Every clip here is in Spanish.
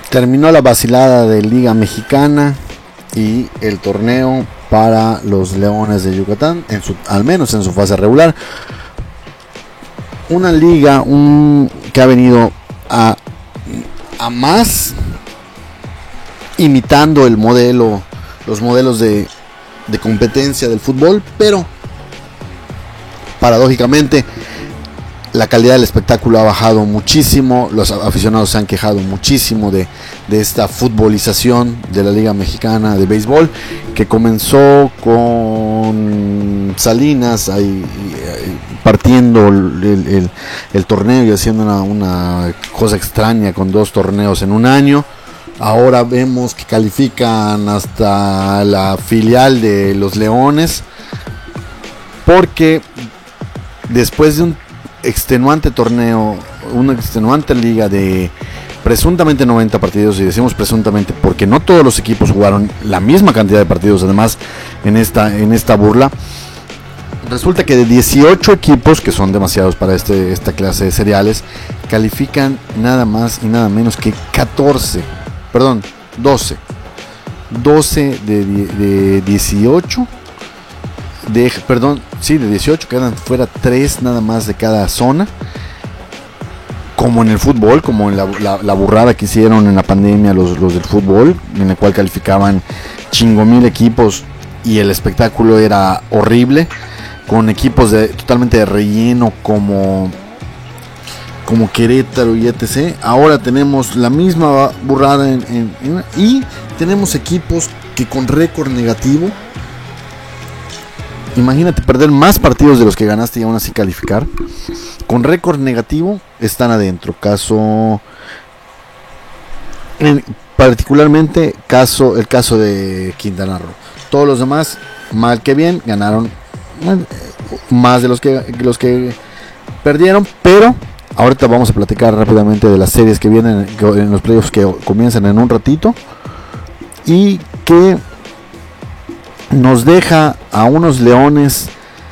Terminó la vacilada de Liga Mexicana y el torneo para los Leones de Yucatán, al menos en su fase regular. Una liga que ha venido a más imitando los modelos de competencia del fútbol, pero paradójicamente la calidad del espectáculo ha bajado muchísimo. Los aficionados se han quejado muchísimo de esta futbolización de la Liga Mexicana de Béisbol, que comenzó con Salinas ahí, partiendo el torneo y haciendo una cosa extraña con 2 torneos en un año. Ahora vemos que califican hasta la filial de los Leones, porque después de un extenuante torneo, una extenuante liga de presuntamente 90 partidos, y decimos presuntamente porque no todos los equipos jugaron la misma cantidad de partidos, además en esta burla, resulta que de 18 equipos, que son demasiados para esta clase de seriales, califican nada más y nada menos que 12 de 18. De 18 quedan fuera 3 nada más de cada zona, como en el fútbol, como en la burrada que hicieron en la pandemia los del fútbol, en la cual calificaban chingo mil equipos y el espectáculo era horrible, con equipos totalmente de relleno como Querétaro y etc. Ahora tenemos la misma burrada y tenemos equipos que con récord negativo. Imagínate perder más partidos de los que ganaste y aún así calificar. Con récord negativo están adentro. Particularmente el caso de Quintana Roo. Todos los demás, mal que bien, ganaron más de los que perdieron. Pero ahorita vamos a platicar rápidamente de las series que vienen en los playoffs, que comienzan en un ratito, y que nos deja a unos Leones.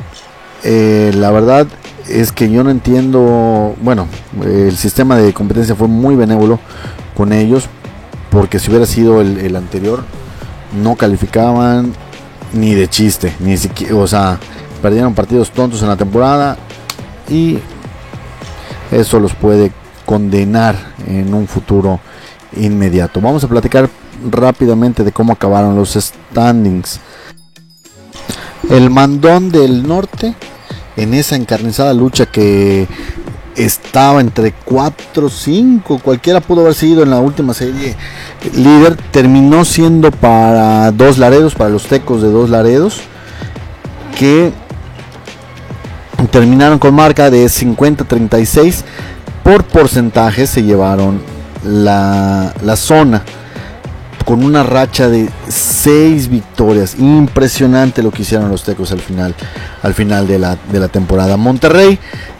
La verdad es que yo no entiendo. Bueno, el sistema de competencia fue muy benévolo con ellos, porque si hubiera sido el anterior, no calificaban ni de chiste, ni siquiera, o sea, perdieron partidos tontos en la temporada, y eso los puede condenar en un futuro inmediato. Vamos a platicar rápidamente de cómo acabaron los standings. El Mandón del Norte, en esa encarnizada lucha que estaba entre 4-5, cualquiera pudo haber sido en la última serie líder, terminó siendo para los Tecos de Dos Laredos, que terminaron con marca de 50-36. Por porcentaje se llevaron la zona, con una racha de 6 victorias. Impresionante lo que hicieron los Tecos al final de la temporada. Monterrey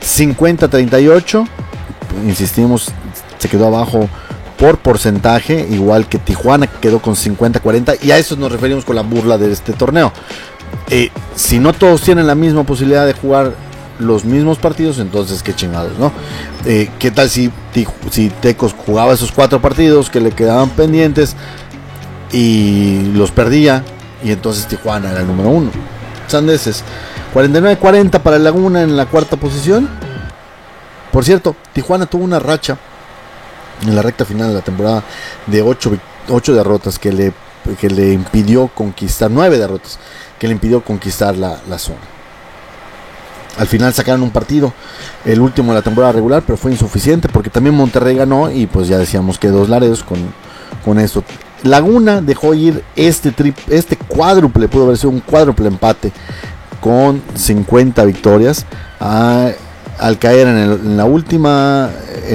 50-38, insistimos, se quedó abajo por porcentaje, igual que Tijuana, que quedó con 50-40, y a eso nos referimos con la burla de este torneo. Si no todos tienen la misma posibilidad de jugar los mismos partidos, entonces qué chingados, ¿no? ¿Qué tal si Tecos jugaba esos 4 partidos que le quedaban pendientes y los perdía, y entonces Tijuana era el número 1? Sandeses. 49-40 para Laguna en la 4ª posición. Por cierto, Tijuana tuvo una racha en la recta final de la temporada de 8 derrotas que le impidió conquistar, 9 derrotas que le impidió conquistar la zona. Al final sacaron un partido, el último de la temporada regular, pero fue insuficiente porque también Monterrey ganó, y pues ya decíamos que Dos Laredos con esto. Laguna dejó ir este cuádruple, pudo haber sido un cuádruple empate con 50 victorias, al caer en la última,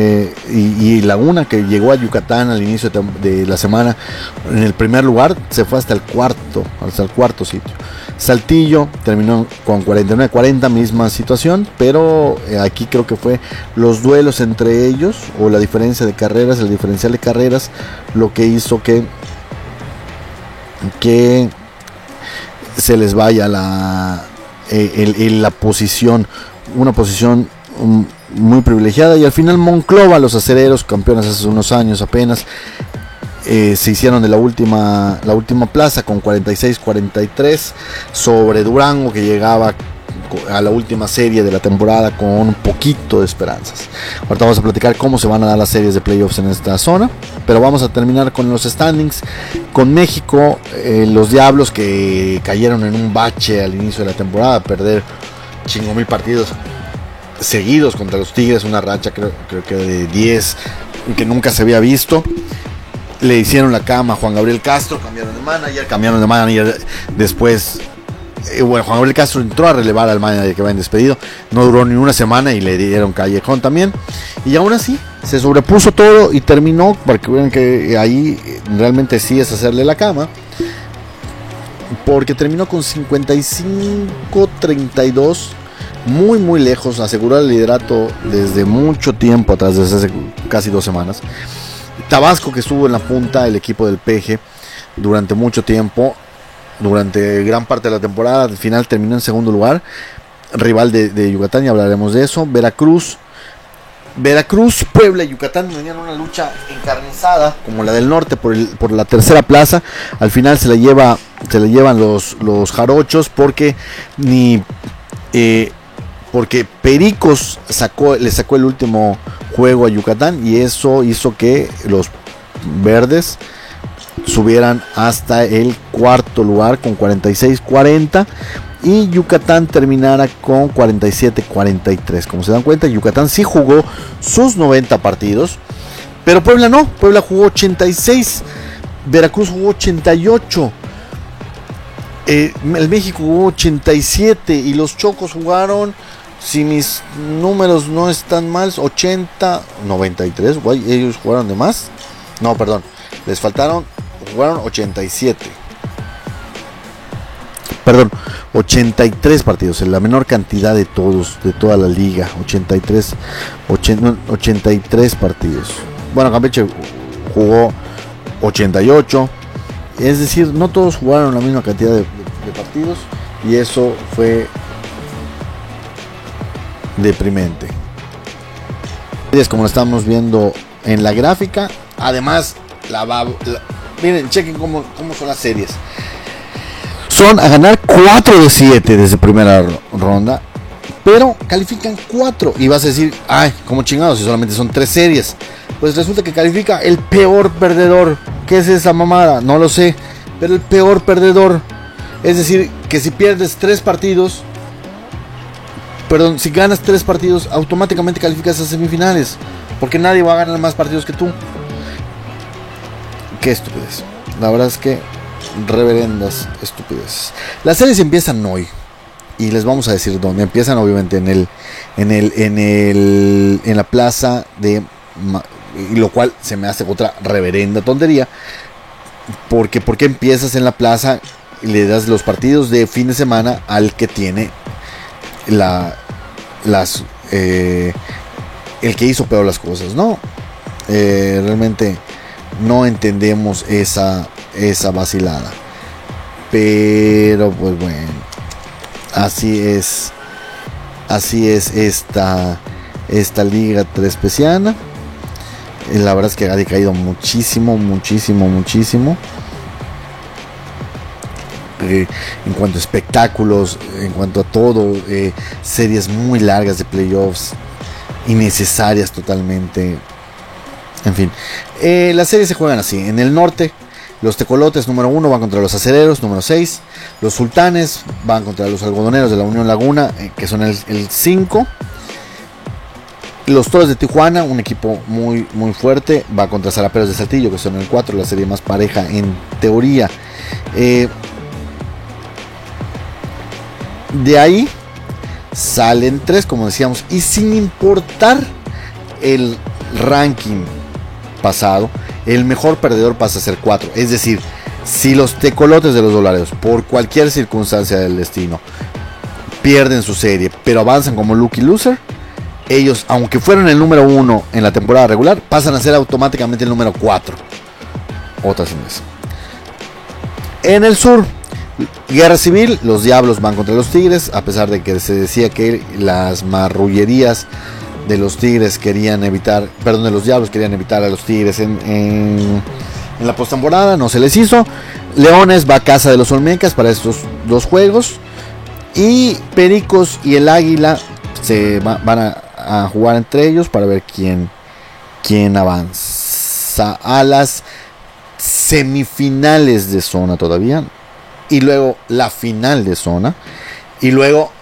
y Laguna, que llegó a Yucatán al inicio de la semana en el primer lugar, se fue hasta el cuarto sitio. Saltillo terminó con 49-40, misma situación, pero aquí creo que fue los duelos entre ellos, o la diferencia de carreras, el diferencial de carreras, lo que hizo que se les vaya la posición, una posición muy privilegiada. Y al final Monclova, los acereros, campeones hace unos años apenas, se hicieron de la última plaza con 46-43 sobre Durango, que llegaba a la última serie de la temporada con un poquito de esperanzas. Ahorita vamos a platicar cómo se van a dar las series de playoffs en esta zona, pero vamos a terminar con los standings. Con México, los Diablos, que cayeron en un bache al inicio de la temporada, perder 5,000 partidos seguidos contra los Tigres, una racha creo que de 10 que nunca se había visto. Le hicieron la cama a Juan Gabriel Castro, cambiaron de manager después. Bueno, Juan Gabriel Castro entró a relevar al manager que habían despedido, no duró ni una semana y le dieron callejón también, y aún así se sobrepuso todo y terminó, para que vean que ahí realmente sí es hacerle la cama, porque terminó con 55-32, muy lejos, aseguró el liderato desde mucho tiempo atrás, desde hace casi 2 semanas. Tabasco, que estuvo en la punta, el equipo del Peje, durante mucho tiempo, durante gran parte de la temporada, al final terminó en segundo lugar, rival de Yucatán, y hablaremos de eso. Veracruz, Puebla y Yucatán tenían una lucha encarnizada como la del norte por la tercera plaza. Al final se la llevan los jarochos, porque porque Pericos le sacó el último juego a Yucatán, y eso hizo que los verdes subieran hasta el cuarto lugar con 46-40 y Yucatán terminara con 47-43. Como se dan cuenta, Yucatán sí jugó sus 90 partidos, pero Puebla no. Puebla jugó 86, Veracruz jugó 88, el México jugó 87 y los Chocos jugaron, si mis números no están mal, 93. Guay, ellos jugaron de más. No, perdón, les faltaron. Jugaron 83 partidos, en la menor cantidad de toda la liga. 83 partidos. Bueno, Campeche jugó 88, es decir, no todos jugaron la misma cantidad de partidos, y eso fue deprimente. Es como lo estamos viendo en la gráfica. Además, miren, chequen cómo son las series. Son a ganar 4 de 7 desde primera ronda, pero califican 4. Y vas a decir, ay, como chingados, si solamente son 3 series. Pues resulta que califica el peor perdedor. ¿Qué es esa mamada? No lo sé, pero el peor perdedor. Es decir, que si pierdes 3 partidos, si ganas 3 partidos, automáticamente calificas a semifinales, porque nadie va a ganar más partidos que tú. Qué estupidez. La verdad es que reverendas estupideces. Las series empiezan hoy, y les vamos a decir dónde. Empiezan obviamente en la plaza de, y lo cual se me hace otra reverenda tontería, porque empiezas en la plaza y le das los partidos de fin de semana al que tiene el que hizo peor las cosas, ¿no? Realmente no entendemos esa vacilada, pero pues bueno, así es esta liga trespeciana. La verdad es que ha decaído muchísimo en cuanto a espectáculos, en cuanto a todo, series muy largas de playoffs, innecesarias totalmente. En fin, las series se juegan así. En el norte, los Tecolotes número 1 van contra los Acereros número 6. Los Sultanes van contra los Algodoneros de la Unión Laguna, que son el 5. Los Toros de Tijuana, un equipo muy fuerte, va contra Zaraperos de Saltillo, que son el 4, la serie más pareja en teoría. De ahí salen 3, como decíamos, y sin importar el ranking pasado, el mejor perdedor pasa a ser 4. Es decir, si los Tecolotes de los Dolareos, por cualquier circunstancia del destino, pierden su serie, pero avanzan como lucky loser, ellos, aunque fueron el número 1 en la temporada regular, pasan a ser automáticamente el número 4. Otras veces. En el sur, guerra civil, los Diablos van contra los Tigres, a pesar de que se decía que las marrullerías de los Tigres querían evitar, de los Diablos querían evitar a los Tigres en en la postemporada, no se les hizo. Leones va a casa de los Olmecas para estos dos juegos. Y Pericos y el Águila van a jugar entre ellos para ver quién avanza a las semifinales de zona todavía. Y luego la final de zona. Y luego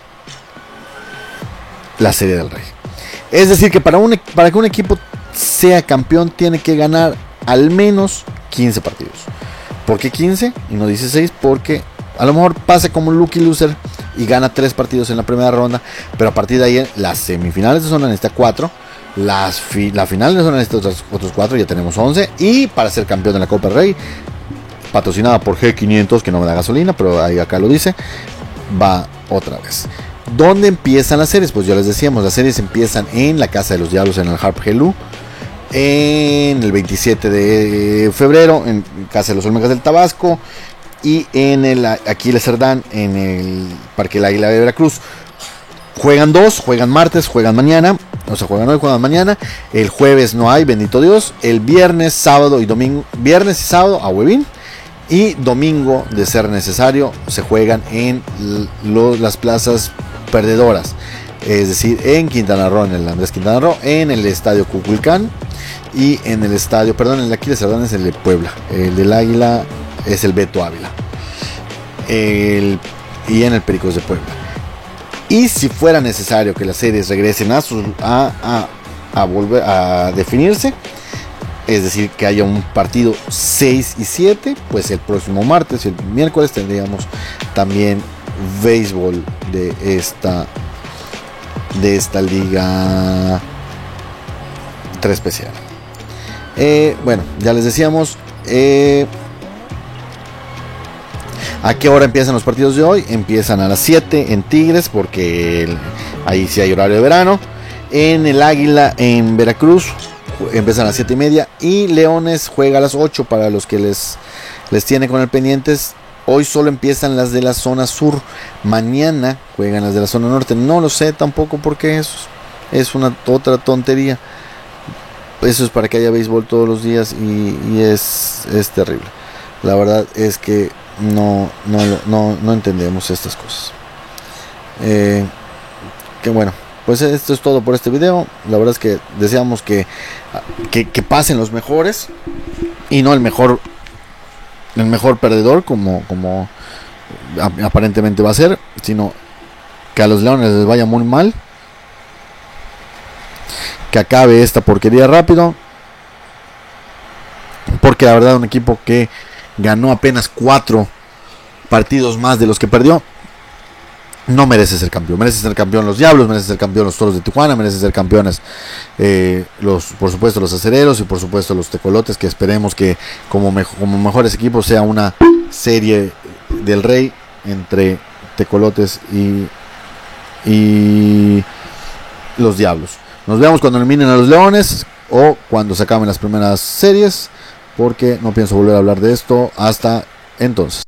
la Serie del Rey. Es decir, que para que un equipo sea campeón tiene que ganar al menos 15 partidos. ¿Por qué 15 y no 16? Porque a lo mejor pase como un lucky loser y gana 3 partidos en la primera ronda, pero a partir de ahí las semifinales de zona necesita 4, la final de zona necesita otros 4, ya tenemos 11, y para ser campeón de la Copa del Rey, patrocinada por G500, que no me da gasolina, pero ahí acá lo dice, va otra vez. ¿Dónde empiezan las series? Pues ya les decíamos, las series empiezan en la Casa de los Diablos, en el Harp Helú, en el 27 de febrero, en Casa de los Olmecas del Tabasco, y en el Aquiles Cerdán, en el Parque del Águila de Veracruz. Juegan martes, juegan mañana, o sea, juegan hoy, juegan mañana. El jueves no hay, bendito Dios. El viernes, sábado y domingo, viernes y sábado a Huevín. Y domingo, de ser necesario, se juegan en las plazas perdedoras. Es decir, en Quintana Roo, en el Andrés Quintana Roo, en el Estadio Cuculcán y en el estadio, perdón, el Aquiles Cerdán es el de Puebla. El del Águila es el Beto Ávila. Y en el Pericos de Puebla. Y si fuera necesario que las series regresen a volver a definirse, es decir, que haya un partido 6 y 7, pues el próximo martes y el miércoles tendríamos también béisbol de esta liga 3 especial. Bueno, ya les decíamos ¿a qué hora empiezan los partidos de hoy? Empiezan a las 7 en Tigres, porque ahí sí hay horario de verano. En el Águila, en Veracruz, empiezan a las 7:30. Y Leones juega a las 8 para los que les tiene con el pendientes. Hoy solo empiezan las de la zona sur. Mañana juegan las de la zona norte. No lo sé tampoco porque eso es una otra tontería. Eso es para que haya béisbol todos los días y es terrible. La verdad es que no entendemos estas cosas. Que bueno, pues esto es todo por este video. La verdad es que deseamos que pasen los mejores y no el mejor perdedor como aparentemente va a ser, sino que a los Leones les vaya muy mal, que acabe esta porquería rápido, porque la verdad un equipo que ganó apenas 4 partidos más de los que perdió no merece ser campeón. Merece ser campeón los Diablos, merece ser campeón los Toros de Tijuana, merece ser campeones por supuesto los Acereros y por supuesto los Tecolotes, que esperemos que como mejores equipos sea una serie del Rey entre Tecolotes y los Diablos. Nos vemos cuando eliminen a los Leones o cuando se acaben las primeras series, porque no pienso volver a hablar de esto hasta entonces.